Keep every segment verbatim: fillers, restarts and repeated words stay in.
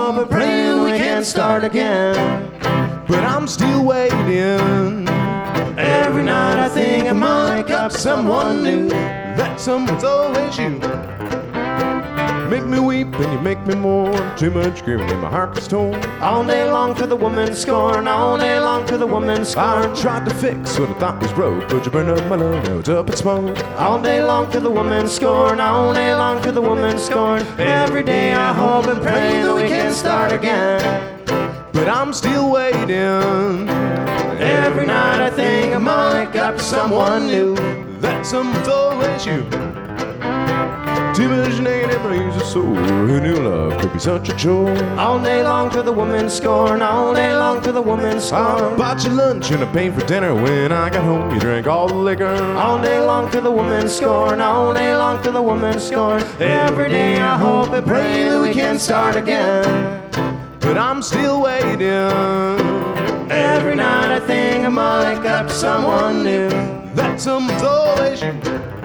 hope and pray that we can start again. But I'm still waiting. Every night I think I might got someone new. That someone's always you. Make me weep and you make me mourn. Too much grieving and my heart is torn. All day long for the woman's scorn. All day long for the woman's scorn. I tried to fix what I thought was broke, but you burned up my love, now it's up in smoke. All day long for the woman's scorn. All day long for the woman's scorn. Every day I hope and pray that we can start again. But I'm still waiting. Every night I think I might got someone new. That someone's always you. Too much negative brings a soul. Who knew love could be such a chore? All day long for the woman's scorn. All day long for the woman's I scorn. bought you lunch and I paid for dinner. When I got home, you drank all the liquor. All day long for the woman's scorn. All day long for the woman's scorn. Every day I hope and pray that we can start again. But I'm still waiting. Every night I think I might got someone new. That someone's always you.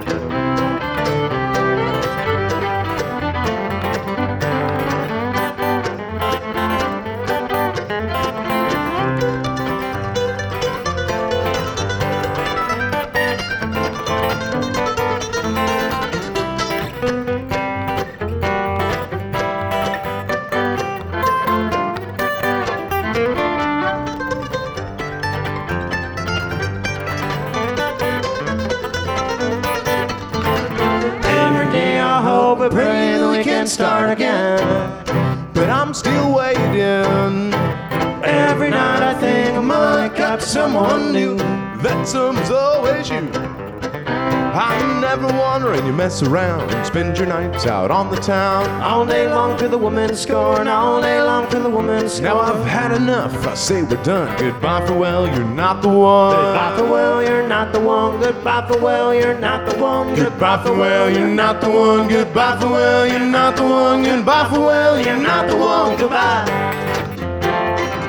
But pray that we can start again. But I'm still waiting. Every night I think I might got someone new. That someone's always you. I'm never wondering you mess around and spend your nights out on the town. All day long for the woman's scorn. All day long for the woman's scorn. Now I've had enough, I say we're done. Goodbye farewell, you're not the one. Goodbye farewell, you're not the one. Goodbye farewell, you're not the one. Goodbye farewell, you're not the one. Goodbye farewell, you're not the one. Goodbye farewell, you're not the one. Goodbye.